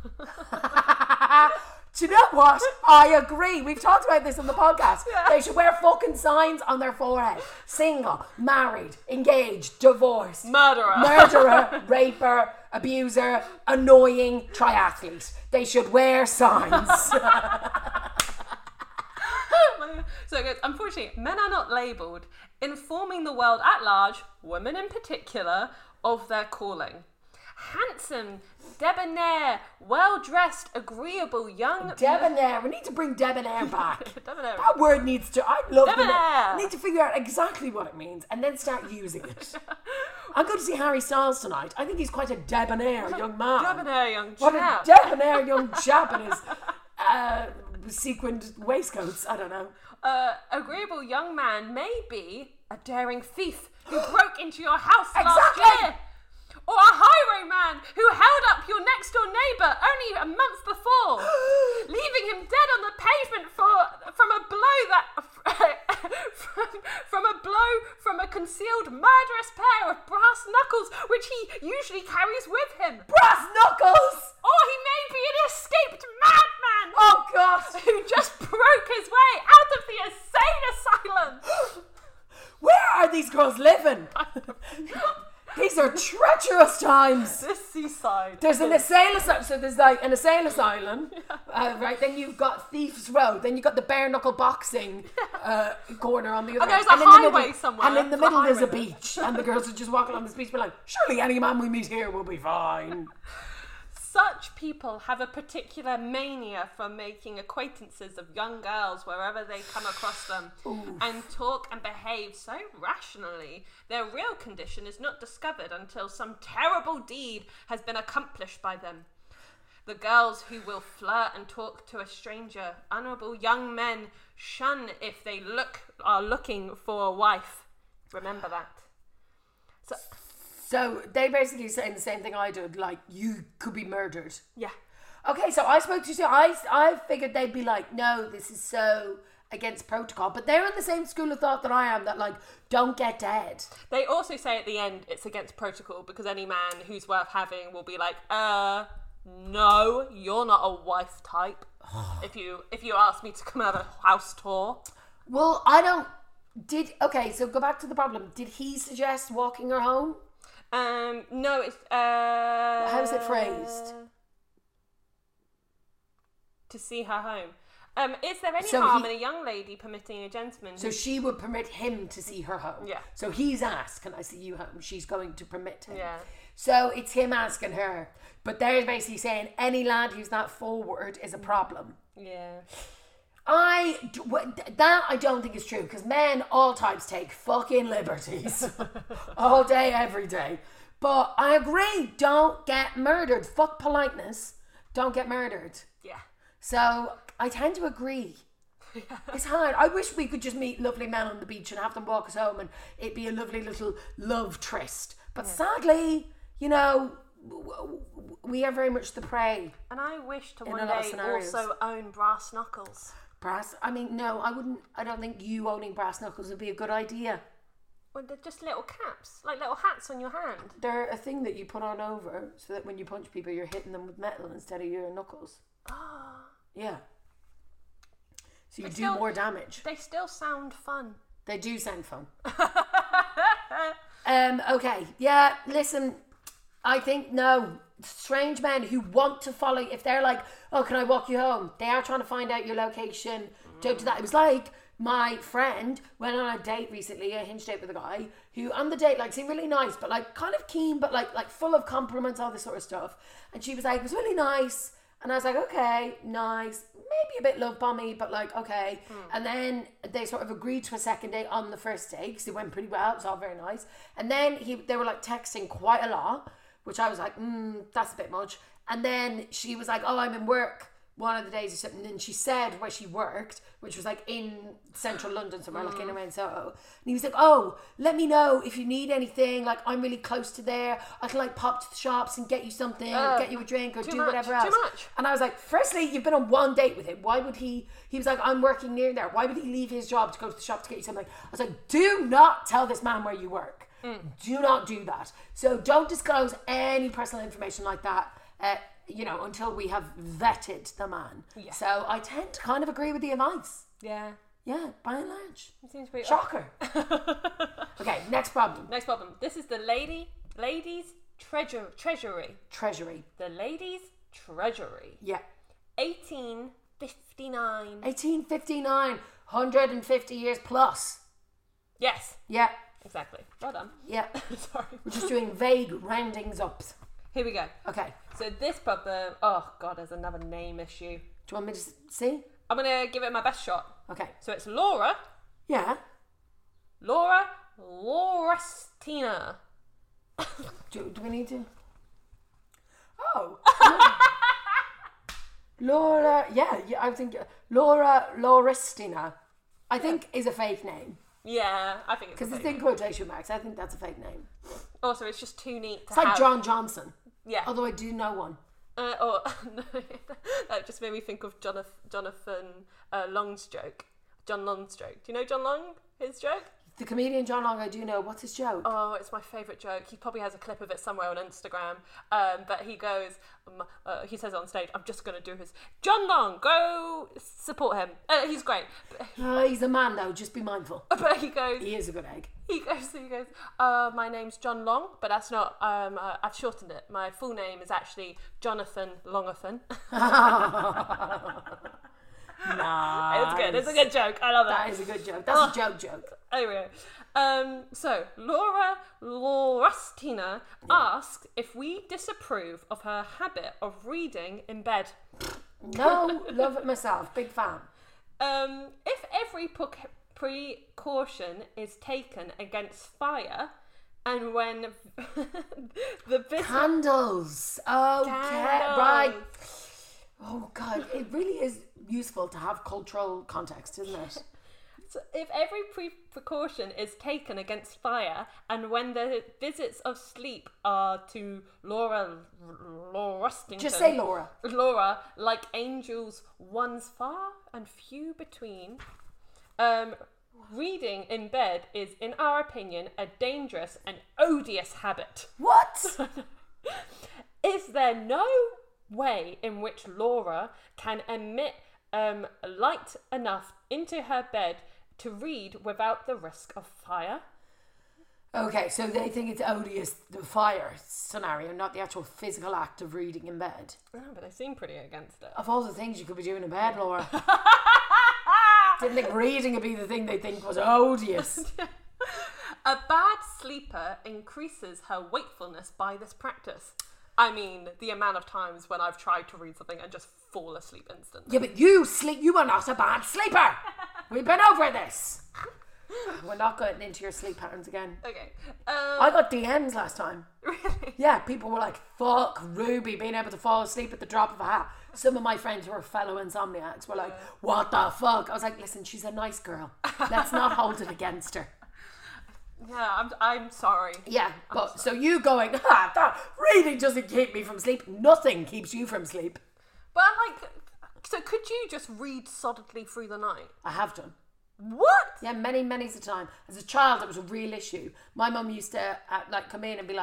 S2: Do you know what? I agree. We've talked about this on the podcast.
S1: Yeah.
S2: They should wear fucking signs on their forehead. Single, married, engaged, divorced,
S1: Murderer.
S2: murderer, raper, abuser, annoying, triathlete. They should wear signs.
S1: So it goes, unfortunately, men are not labelled, informing the world at large, women in particular, of their calling. Handsome, debonair, well-dressed, agreeable, young...
S2: Debonair. We need to bring debonair back.
S1: Debonair.
S2: That word needs to... I love
S1: Debonair.
S2: it. I need to figure out exactly what it means and then start using it. I'm going to see Harry Styles tonight. I think he's quite a debonair young man.
S1: Debonair young
S2: What
S1: chap.
S2: a debonair young chap in his uh, sequined waistcoats. I don't know.
S1: Uh, agreeable young man may be a daring thief who broke into your house last
S2: Exactly.
S1: year. Or a highwayman who held up your next door neighbour only a month before, leaving him dead on the pavement for from a blow that from, from a blow from a concealed murderous pair of brass knuckles which he usually carries with him.
S2: Brass knuckles!
S1: Or he may be an escaped madman
S2: Oh, God.
S1: who just broke his way out of the insane asylum.
S2: Where are these girls living? These are treacherous times.
S1: This seaside.
S2: There's an asylum, asylum, so there's like an asylum asylum, uh, right? Then you've got Thieves Row. Then you've got the bare knuckle boxing uh, corner on the other.
S1: And there's
S2: end.
S1: a
S2: in the
S1: highway
S2: middle,
S1: somewhere
S2: And in the
S1: for the
S2: middle there's a
S1: highway.
S2: beach, and the girls are just walking on this beach, be like, surely any man we meet here will be fine.
S1: Such people have a particular mania for making acquaintances of young girls wherever they come across them, and talk and behave so rationally. Their real condition is not discovered until some terrible deed has been accomplished by them. The girls who will flirt and talk to a stranger, honourable young men shun if they look are looking for a wife. Remember that. So,
S2: So they basically saying the same thing I did, like you could be murdered.
S1: yeah.
S2: Okay, so I spoke to you. I I figured they'd be like, no, this is so against protocol, but they're in the same school of thought that I am. That like, don't get dead.
S1: They also say at the end it's against protocol because any man who's worth having will be like, uh, no, you're not a wife type. if you if you ask me to come have a house tour.
S2: Well, I don't. Did okay? So go back to the problem. Did he suggest walking her home?
S1: Um, no, it's uh.
S2: How is it phrased?
S1: To see her home. Um, is there any
S2: So
S1: harm
S2: he-
S1: in a young lady permitting a gentleman?
S2: So she would permit him to see her home.
S1: Yeah.
S2: So he's asked, "Can I see you home?" She's going to permit him.
S1: Yeah.
S2: So it's him asking her, but they're basically saying any lad who's that forward is a problem.
S1: Yeah.
S2: I d- w- that I don't think is true because men all types take fucking liberties all day, every day. But I agree. Don't get murdered. Fuck politeness. Don't get murdered.
S1: Yeah.
S2: So I tend to agree. It's hard. I wish we could just meet lovely men on the beach and have them walk us home, and it'd be a lovely little love tryst. But
S1: Yeah.
S2: sadly, you know, w- w- we are very much the prey.
S1: And I wish to
S2: In
S1: one
S2: a lot of
S1: day
S2: scenarios.
S1: also own brass knuckles.
S2: Brass. I mean, no, I wouldn't. I don't think you owning brass knuckles would be a good idea.
S1: Well, they're just little caps, like little hats on your hand.
S2: They're a thing that you put on over so that when you punch people, you're hitting them with metal instead of your knuckles.
S1: Ah.
S2: Yeah. So you
S1: They
S2: do
S1: still-
S2: more damage.
S1: They still sound fun.
S2: They do sound fun. um. Okay. Yeah. Listen. I think no. Strange men who want to follow, if they're like, oh, can I walk you home? They are trying to find out your location. Don't do that. It was like my friend went on a date recently, a hinge date with a guy who on the date like seemed really nice, but like kind of keen, but like like full of compliments, all this sort of stuff. And she was like, it was really nice. And I was like, okay, nice. Maybe a bit love bomby, but like, okay. Mm. And then they sort of agreed to a second date on the first date because it went pretty well. It was all very nice. And then he, they were like texting quite a lot, which I was like, mm, that's a bit much. And then she was like, oh, I'm in work one of the days or something. And she said where she worked, which was like in central London somewhere, mm. like in around Soho. And he was like, oh, let me know if you need anything. Like, I'm really close to there. I can like pop to the shops and get you something, uh, or get you a drink, or do
S1: much,
S2: whatever else.
S1: Too much.
S2: And I was like, firstly, you've been on one date with him. Why would he, he was like, I'm working near there. Why would he leave his job to go to the shop to get you something? I was like, do not tell this man where you work. Mm. Do not do that. So don't disclose any personal information like that. Uh, you know, until we have vetted the man. Yeah. So I tend to kind of agree with the advice.
S1: Yeah.
S2: Yeah, by and large.
S1: It seems pretty
S2: shocker. Okay, next problem.
S1: Next problem. This is the lady, ladies' treasure, treasury.
S2: Treasury.
S1: The ladies' treasury.
S2: Yeah.
S1: eighteen fifty-nine.
S2: eighteen fifty-nine. one hundred fifty years plus.
S1: Yes.
S2: Yeah.
S1: Exactly. Well done.
S2: Yeah.
S1: Sorry.
S2: We're just doing vague roundings up.
S1: Here we go.
S2: Okay.
S1: So this problem, oh God, there's another name issue.
S2: Do you want me to see?
S1: I'm going to give it my best shot.
S2: Okay.
S1: So it's Laura.
S2: Yeah.
S1: Laura Laurestina.
S2: do, do we need to? Oh. Laura, yeah, yeah, I think Laura Laurestina, I think yeah. is a fake name.
S1: Yeah, I think it's
S2: because it's in quotation marks. I think that's a fake name.
S1: Also, it's just too neat to
S2: It's
S1: have.
S2: like John Johnson.
S1: Yeah.
S2: Although I do know one.
S1: Uh, oh, no, that just made me think of Jonathan, Jonathan uh, Long's joke. John Long's joke. Do you know John Long? His joke?
S2: The comedian John Long, I do know. What's his joke?
S1: Oh, it's my favourite joke. He probably has a clip of it somewhere on Instagram. Um, but he goes, um, uh, he says on stage, I'm just going to do his... John Long, go support him. Uh, he's great.
S2: Uh, he's a man, though. Just be mindful.
S1: But he goes...
S2: He is a good egg.
S1: He goes, he goes uh, my name's John Long, but that's not... Um, uh, I've shortened it. My full name is actually Jonathan Longathan.
S2: Nice.
S1: It's good. It's a good joke. I love it.
S2: That is a good joke. That's oh. a joke joke.
S1: Anyway, um, so Laura Laurestina yeah. asks if we disapprove of her habit of reading in bed.
S2: No, love it myself. Big fan.
S1: Um, if every pre- precaution is taken against fire, and when the business...
S2: Candles. Okay,
S1: Candles.
S2: right. Oh God, it really is useful to have cultural context, isn't it?
S1: So if every pre- precaution is taken against fire, and when the visits of sleep are to Laura Laurestington,
S2: just say Laura.
S1: Laura, like angels, one's far and few between. Um, reading in bed is, in our opinion, a dangerous and odious habit.
S2: What?
S1: Is there no way in which Laura can emit um, light enough into her bed to read without the risk of fire?
S2: Okay, so they think it's odious, the fire scenario, not the actual physical act of reading in bed.
S1: Oh, but they seem pretty against it.
S2: Of all the things you could be doing in bed, Laura. Didn't think reading would be the thing they think was odious.
S1: A bad sleeper increases her wakefulness by this practice. I mean, the amount of times when I've tried to read something and just fall asleep instantly.
S2: Yeah, but you sleep. You are not a bad sleeper. We've been over this. We're not getting into your sleep patterns again.
S1: Okay. Um,
S2: I got D Ms last time.
S1: Really?
S2: Yeah, people were like, fuck Ruby being able to fall asleep at the drop of a hat. Some of my friends who are fellow insomniacs were like, what the fuck? I was like, listen, she's a nice girl. Let's not hold it against her.
S1: Yeah, I'm I'm sorry.
S2: Yeah, but so you going, ah, that reading doesn't keep me from sleep. Nothing keeps you from sleep.
S1: But like, so could you just read solidly through the night?
S2: I have done.
S1: What?
S2: Yeah, many, many a time. As a child, it was a real issue. My mum used to uh, like come in and be like,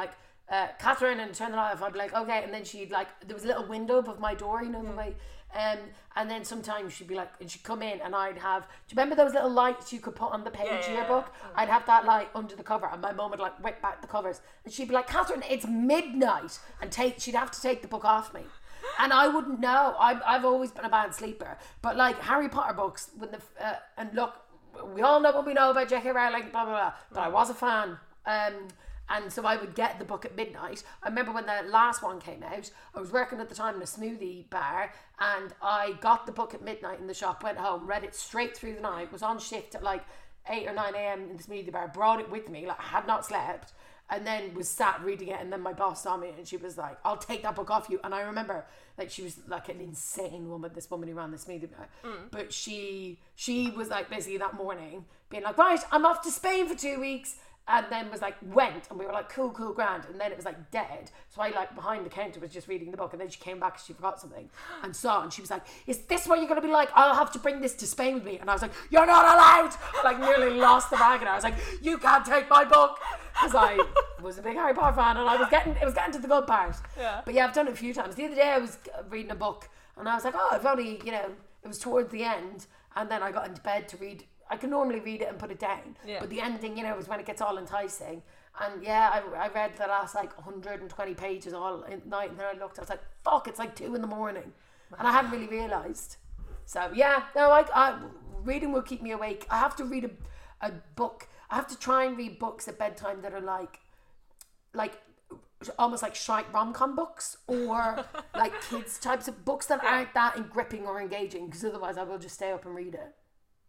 S2: uh, Catherine, and turn the light off. I'd be like, okay. And then she'd like, there was a little window above my door, you know, the way. Um, and then sometimes she'd be like, and she'd come in and I'd have, do you remember those little lights you could put on the page
S1: Yeah,
S2: of
S1: yeah,
S2: your
S1: yeah.
S2: book? I'd have that light under the cover, and my mum would like whip back the covers, and she'd be like, Catherine, it's midnight, and take, she'd have to take the book off me. And I wouldn't know. I've, I've always been a bad sleeper. But like Harry Potter books, when the uh, and look, we all know what we know about J K Rowling, blah, blah, blah. But I was a fan. Um, and so I would get the book at midnight. I remember when the last one came out, I was working at the time in a smoothie bar, and I got the book at midnight in the shop, went home, read it straight through the night, was on shift at like eight or nine a.m. in the smoothie bar, brought it with me, like I had not slept, and then was sat reading it. And then my boss saw me and she was like, I'll take that book off you. And I remember, like, she was like an insane woman, this woman who ran the smoothie bar. Mm. But she she was like basically that morning being like, right, I'm off to Spain for two weeks. And then was like, went, and we were like, cool, cool, grand. And then it was like dead. So I like behind the counter was just reading the book, and then she came back and she forgot something and saw, and she was like, is this what you're going to be like? I'll have to bring this to Spain with me. And I was like, you're not allowed. I like nearly lost the bag, and I was like, you can't take my book. Because I was a big Harry Potter fan, and I was getting, it was getting to the good part.
S1: Yeah.
S2: But yeah, I've done it a few times. The other day I was reading a book, and I was like, oh, I've only, you know, it was towards the end, and then I got into bed to read. I can normally read it and put it down, yeah. But the ending, you know, is when it gets all enticing. And yeah, I, I read the last like one hundred twenty pages all in night, and then I looked, I was like, fuck, it's like two in the morning. And I hadn't really realised. So yeah, no, I, I reading will keep me awake. I have to read a, a book. I have to try and read books at bedtime that are like, like almost like shite rom-com books, or like kids types of books that aren't that gripping or engaging, because otherwise I will just stay up and read it.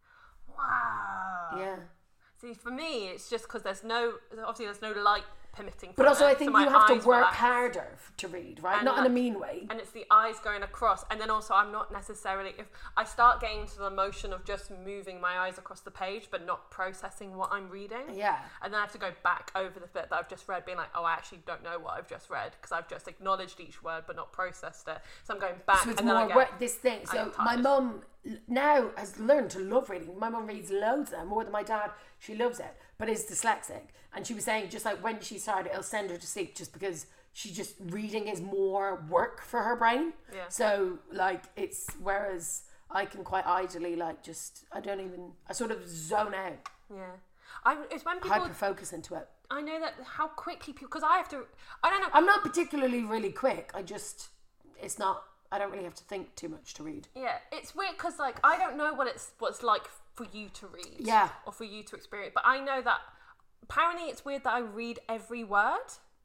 S1: Wow.
S2: Yeah.
S1: See, for me, it's just because there's no, obviously there's no light permitting.
S2: But also,
S1: it,
S2: I think
S1: so
S2: you have to work
S1: relax.
S2: harder to read, right?
S1: And
S2: Not
S1: like,
S2: in a mean way.
S1: And it's the eyes going across. And then also, I'm not necessarily, if I start getting to the motion of just moving my eyes across the page, but not processing what I'm reading.
S2: Yeah.
S1: And then I have to go back over the bit that I've just read, being like, oh, I actually don't know what I've just read, because I've just acknowledged each word, but not processed it. So I'm going back.
S2: So it's
S1: and then
S2: more
S1: I get,
S2: work, this thing. So my mum now has learned to love reading. My mum reads loads now, more than my dad. She loves it, but is dyslexic. And she was saying, just like when she started, it'll send her to sleep, just because she just, reading is more work for her brain.
S1: Yeah.
S2: So like it's, whereas I can quite idly like just, I don't even, I sort of zone out.
S1: Yeah. I, it's when people
S2: hyper focus into it.
S1: I know that how quickly people, because I have to, I don't know.
S2: I'm not particularly really quick. I just, it's not, I don't really have to think too much to read.
S1: Yeah, it's weird because like I don't know what it's what it's like for you to read.
S2: Yeah.
S1: Or for you to experience, but I know that apparently it's weird that I read every word.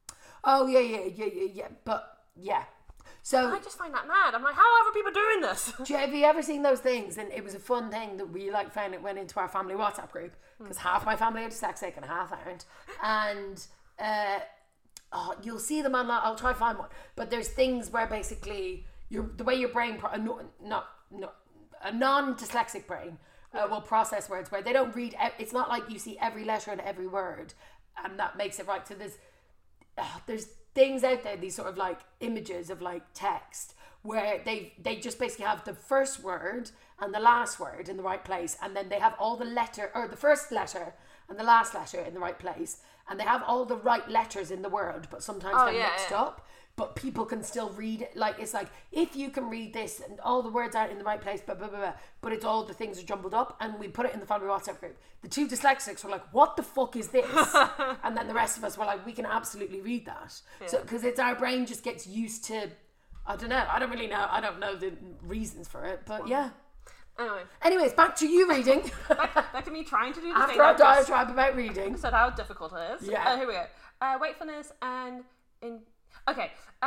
S2: Oh yeah, yeah, yeah, yeah, yeah. But yeah. So
S1: I just find that mad. I'm like, how are other people doing this?
S2: Do you, have you ever seen those things? And it was a fun thing that we like found it went into our family WhatsApp group, because mm. half my family are dyslexic and half aren't. And uh, oh, you'll see them on. I'll try to find one. But there's things where basically your the way your brain, pro- no, not no, a non-dyslexic brain uh, will process words where they don't read. It's not like you see every letter and every word, and that makes it right. So there's uh, there's things out there, these sort of like images of like text where they they just basically have the first word and the last word in the right place, and then they have all the letter or the first letter and the last letter in the right place, and they have all the right letters in the word, but sometimes
S1: oh,
S2: they're
S1: yeah,
S2: mixed
S1: yeah.
S2: up. But people can still read it. Like, it's like, if you can read this and all the words aren't in the right place, blah, blah, blah, blah, but it's all the things are jumbled up, and we put it in the family WhatsApp group. The two dyslexics were like, what the fuck is this? And then the rest of us were like, we can absolutely read that. Yeah. So, because it's our brain just gets used to, I don't know, I don't really know, I don't know the reasons for it, but yeah.
S1: Anyway.
S2: Anyways, back to you reading.
S1: back, back to me trying to do the
S2: After
S1: thing.
S2: our diatribe about reading.
S1: Said how difficult it is.
S2: Yeah.
S1: Uh, here we go. Uh, wakefulness and in. Okay.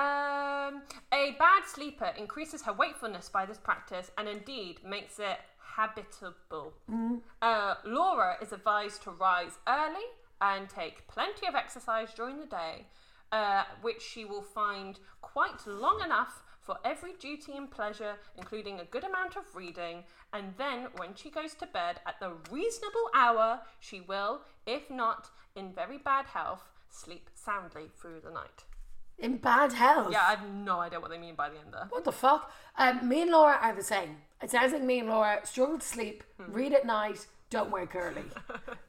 S1: Um, a bad sleeper increases her wakefulness by this practice, and indeed makes it habitable. Mm. Uh, Laura is advised to rise early and take plenty of exercise during the day, uh, which she will find quite long enough for every duty and pleasure, including a good amount of reading, and then when she goes to bed at the reasonable hour, she will, if not in very bad health, sleep soundly through the night.
S2: In bad health?
S1: Yeah, I have no idea what they mean by the end there.
S2: What the fuck? Um, me and Laura are the same. It sounds like me and Laura struggle to sleep, hmm. read at night, don't wake early.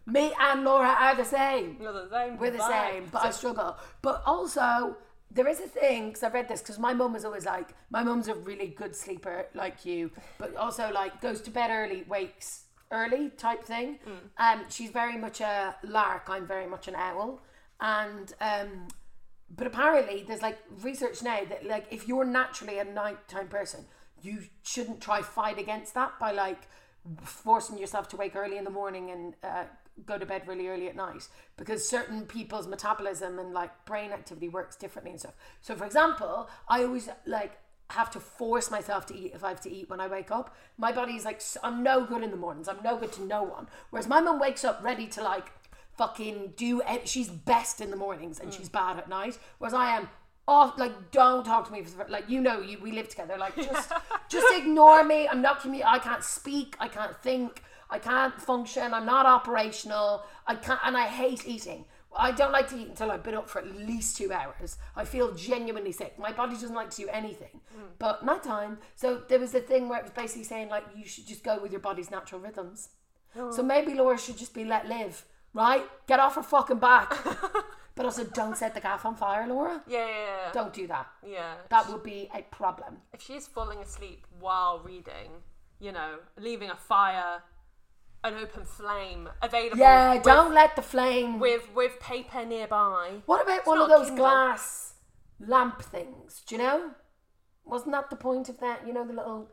S2: Me and Laura are the same.
S1: You're the same.
S2: We're the
S1: vibe.
S2: same, but
S1: So-
S2: I struggle. But also, there is a thing, because I've read this, because my mum is always like, my mum's a really good sleeper like you, but also like goes to bed early, wakes early type thing.
S1: Mm.
S2: Um, she's very much a lark, I'm very much an owl. And, um, but apparently there's like research now that like if you're naturally a nighttime person, you shouldn't try fight against that by like forcing yourself to wake early in the morning and uh, go to bed really early at night, because certain people's metabolism and like brain activity works differently and stuff. So for example, I always like have to force myself to eat if I have to eat when I wake up. My body's like, I'm no good in the mornings, I'm no good to no one. Whereas my mum wakes up ready to like fucking do it. She's best in the mornings and mm. she's bad at night, whereas I am off, like, don't talk to me for, like, you know, you we live together, like, just just ignore me. I'm not commu- I can't speak, I can't think, I can't function, I'm not operational, I can't, and I hate eating. I don't like to eat until I've been up for at least two hours. I feel genuinely sick. My body doesn't like to do anything. Mm. But nighttime, so there was a thing where it was basically saying, like, you should just go with your body's natural rhythms. Oh. So maybe Laura should just be let live. Right? Get off her fucking back. But also don't set the gaff on fire, Laura.
S1: Yeah, yeah, yeah.
S2: Don't do that.
S1: Yeah.
S2: That would be a problem.
S1: If she's falling asleep while reading, you know, leaving a fire, an open flame available.
S2: Yeah,
S1: with,
S2: don't let the flame...
S1: With with paper nearby.
S2: What about
S1: It's
S2: one of
S1: not
S2: those
S1: Kindle.
S2: glass lamp things? Do you know? Wasn't that the point of that? You know, the little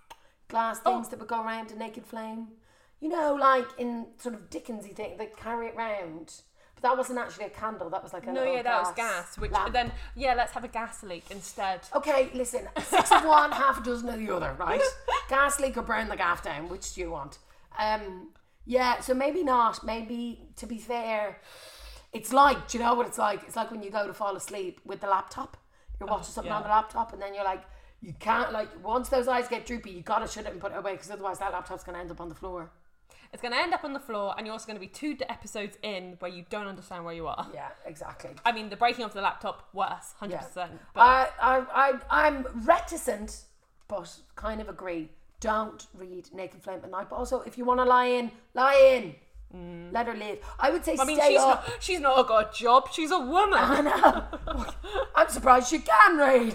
S2: glass things
S1: Oh.
S2: that would go around a naked flame? You know, like in sort of Dickensy thing, they carry it round. But that wasn't actually a candle, that was like a
S1: No,
S2: little
S1: yeah, that was
S2: gas
S1: gas. Which
S2: lamp.
S1: then, yeah, let's have a gas leak instead.
S2: Okay, listen, six of one, half a dozen of the other, right? Gas leak or burn the gaff down, which do you want? Um, yeah, so maybe not. Maybe, to be fair, it's like, do you know what it's like? It's like when you go to fall asleep with the laptop. You're watching something
S1: yeah.
S2: on the laptop and then you're like, you can't, like, once those eyes get droopy, you gotta shut it and put it away, because otherwise that laptop's gonna end up on the floor.
S1: It's going to end up on the floor, and you're also going to be two episodes in where you don't understand where you are.
S2: Yeah, exactly.
S1: I mean, the breaking of the laptop, worse, one hundred percent.
S2: Yeah.
S1: But
S2: I, I, I, I'm reticent, but kind of agree. Don't read Naked Flame at night. But also, if you want to lie in, lie in. Mm. Let her live. I would say
S1: I mean,
S2: stay
S1: she's
S2: up.
S1: not, she's not got a job. She's a woman.
S2: I know. I'm surprised she can read.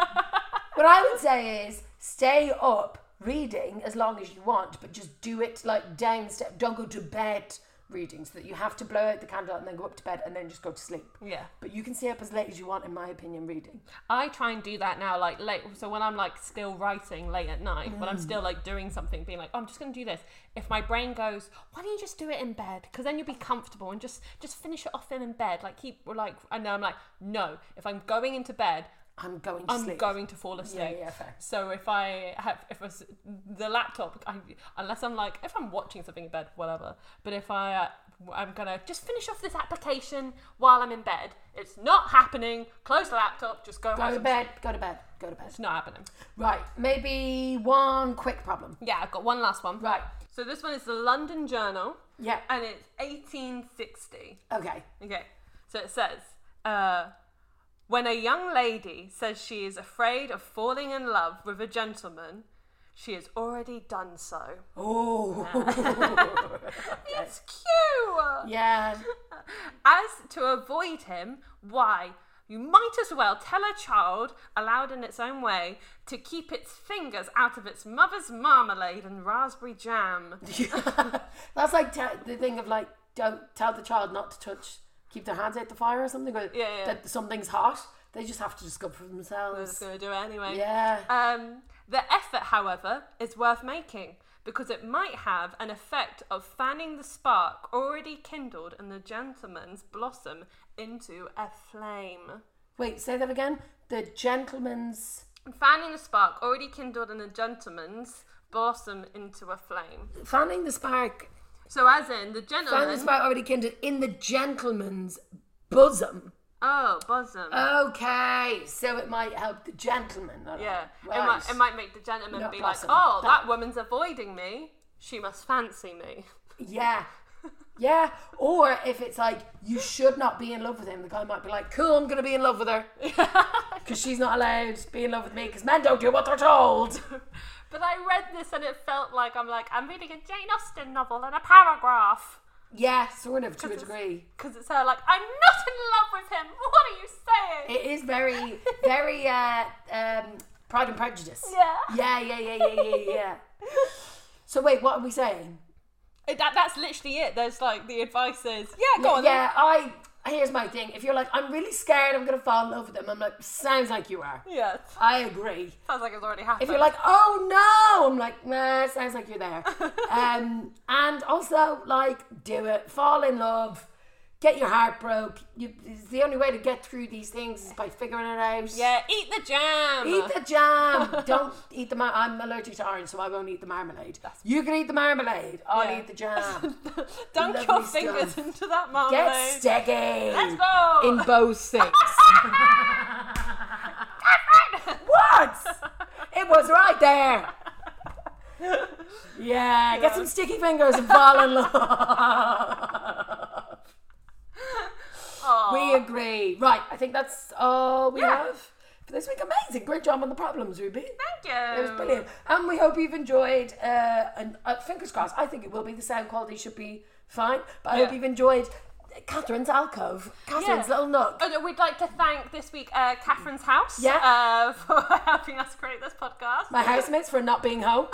S2: What I would say is stay up reading as long as you want, but just do it like downstairs. Don't go to bed reading, so that you have to blow out the candle and then go up to bed and then just go to sleep.
S1: Yeah.
S2: But you can stay up as late as you want, in my opinion, reading.
S1: I try and do that now, like late. So when I'm like still writing late at night, mm. when I'm still like doing something, being like, oh, I'm just going to do this. If my brain goes, why don't you just do it in bed? Because then you'll be comfortable and just just finish it off in, in bed. Like keep like, and then I'm like, no. If I'm going into bed,
S2: I'm going to
S1: I'm
S2: sleep.
S1: going to fall asleep.
S2: Yeah, yeah, fair.
S1: So if I have, if I, the laptop, I, unless I'm like, if I'm watching something in bed, whatever. But if I, uh, I'm gonna just finish off this application while I'm in bed. It's not happening. Close the laptop. Just go.
S2: Go
S1: have
S2: to
S1: some
S2: bed.
S1: sleep.
S2: Go to bed. Go to bed.
S1: It's not happening.
S2: Right. Maybe one quick problem.
S1: Yeah, I've got one last one.
S2: Right.
S1: So this one is the London Journal.
S2: Yeah.
S1: And it's eighteen sixty.
S2: Okay.
S1: Okay. So it says, uh, when a young lady says she is afraid of falling in love with a gentleman, she has already done so.
S2: Oh.
S1: It's cute.
S2: Yeah.
S1: As to avoid him, why? You might as well tell a child, aloud in its own way, to keep its fingers out of its mother's marmalade and raspberry jam.
S2: That's like t- the thing of like, don't tell the child not to touch, keep their hands out the fire or something. Or
S1: Yeah, yeah.
S2: that something's hot. They just have to discover for
S1: We're
S2: themselves.
S1: just going to do it anyway.
S2: Yeah.
S1: Um, the effort, however, is worth making because it might have an effect of fanning the spark already kindled in the gentleman's blossom into a flame.
S2: Wait, say that again. The gentleman's
S1: Fanning the spark already kindled in the gentleman's blossom into a flame.
S2: fanning the spark.
S1: So as in the
S2: Fanning
S1: gentleman...
S2: the spark already kindled in the gentleman's bosom.
S1: Oh, bosom.
S2: Okay, so it might help the gentleman. I don't
S1: yeah.
S2: know.
S1: It, might, it might make the gentleman
S2: Not
S1: be
S2: blossom.
S1: like, oh,
S2: That-
S1: that woman's avoiding me. She must fancy me.
S2: Yeah. Yeah. Or if it's like, you should not be in love with him, the guy might be like, cool, I'm going to be in love with her. Because she's not allowed to be in love with me because men don't do what they're told.
S1: But I read this and it felt like I'm like, I'm reading a Jane Austen novel in a paragraph.
S2: Yeah, sort of, to a degree.
S1: Because it's her like, I'm not in love with him. What are you saying?
S2: It is very, very uh, um, Pride and Prejudice.
S1: Yeah.
S2: Yeah, yeah, yeah, yeah, yeah, yeah. So wait, what are we saying?
S1: That That's literally it. There's like, the advice is, yeah, go
S2: yeah,
S1: on.
S2: Yeah, I... Here's my thing. If you're like, I'm really scared I'm going to fall in love with him, I'm like, sounds like you are.
S1: Yeah.
S2: I agree.
S1: Sounds like it's already happened.
S2: If you're like, oh no, I'm like, nah, sounds like you're there. um, and also, like, do it. Fall in love. Get your heart broke. You, it's the only way to get through these things is by figuring it out.
S1: Yeah, eat the jam.
S2: Eat the jam. Don't eat the mar- I'm allergic to orange, so I won't eat the marmalade. That's you can eat the marmalade. I'll
S1: yeah.
S2: eat the jam.
S1: Dunk
S2: Lovely
S1: your fingers
S2: stuff.
S1: into that marmalade.
S2: Get sticky.
S1: Let's go.
S2: In both six. What? It was right there. Yeah, get some sticky fingers and fall in love.
S1: Aww.
S2: We agree. Right, I think that's all we
S1: Yeah.
S2: have for this week. Amazing. Great job on the problems, Ruby.
S1: Thank you.
S2: It was brilliant. And we hope you've enjoyed, uh, and uh, fingers crossed, I think it will be. The sound quality should be fine. But I
S1: Yeah.
S2: hope you've enjoyed Catherine's alcove, Catherine's
S1: Yeah.
S2: little nook.
S1: Uh, we'd like to thank this week uh, Catherine's house
S2: Yeah.
S1: uh, for helping us create this podcast.
S2: My housemates for not being home.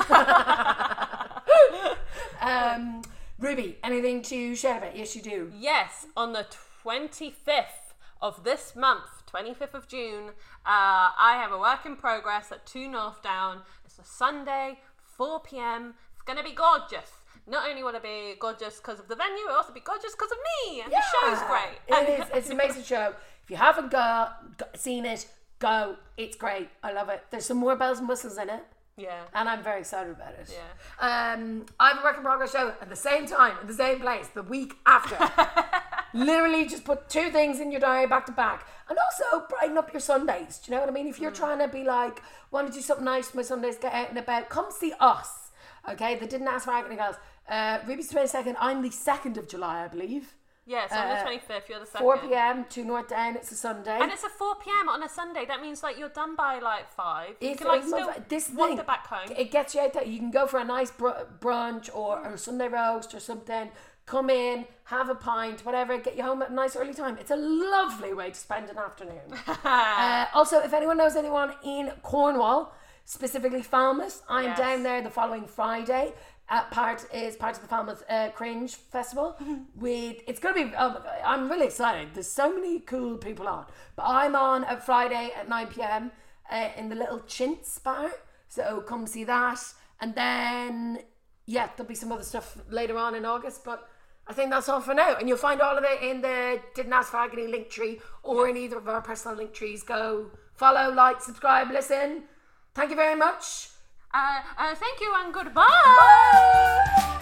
S2: um, Ruby, anything to share about? Yes, you do.
S1: Yes, on the twenty-fifth of this month, twenty-fifth of June, uh, I have a work in progress at two North Down. It's a Sunday, four p.m. It's going to be gorgeous. Not only will it be gorgeous because of the venue, it'll also be gorgeous because of me. And
S2: Yeah.
S1: the show's great.
S2: It is. It's an amazing show. If you haven't go, go, seen it, go. It's great. I love it. There's some more bells and whistles in it.
S1: Yeah.
S2: And I'm very excited about it.
S1: Yeah.
S2: Um, I have a work in progress show at the same time, at the same place, the week after. Literally just put two things in your diary back to back. And also brighten up your Sundays. Do you know what I mean? If you're mm. trying to be like, want to do something nice for my Sundays, get out and about, come see us. Okay? They didn't ask for anything else. Uh, Ruby's twenty-second. I'm the second of July, I believe.
S1: Yeah, so
S2: Uh,
S1: on the twenty-fifth, you're the second.
S2: four p.m. to North Down. It's a Sunday.
S1: And it's a four p.m. on a Sunday. That means like you're done by like five. You
S2: It's,
S1: can like
S2: it's
S1: still
S2: not- this
S1: wander
S2: thing,
S1: back home.
S2: It gets you out there. You can go for a nice br- brunch or, or a Sunday roast or something. Come in, have a pint, whatever. Get you home at a nice early time. It's a lovely way to spend an afternoon. uh, also, if anyone knows anyone in Cornwall, specifically Falmouth, I'm
S1: Yes.
S2: down there the following Friday. Uh, part is part of the Falmouth uh, Cringe Festival. With it's gonna be. Oh my God, I'm really excited. There's so many cool people on. But I'm on at Friday at nine p.m. Uh, in the little Chintz bar. So come see that. And then yeah, there'll be some other stuff later on in August. But I think that's all for now. And you'll find all of it in the Didn't Ask for Agony link tree or in either of our personal link trees. Go follow, like, subscribe, listen. Thank you very much.
S1: Uh, uh, thank you and goodbye.
S2: Bye.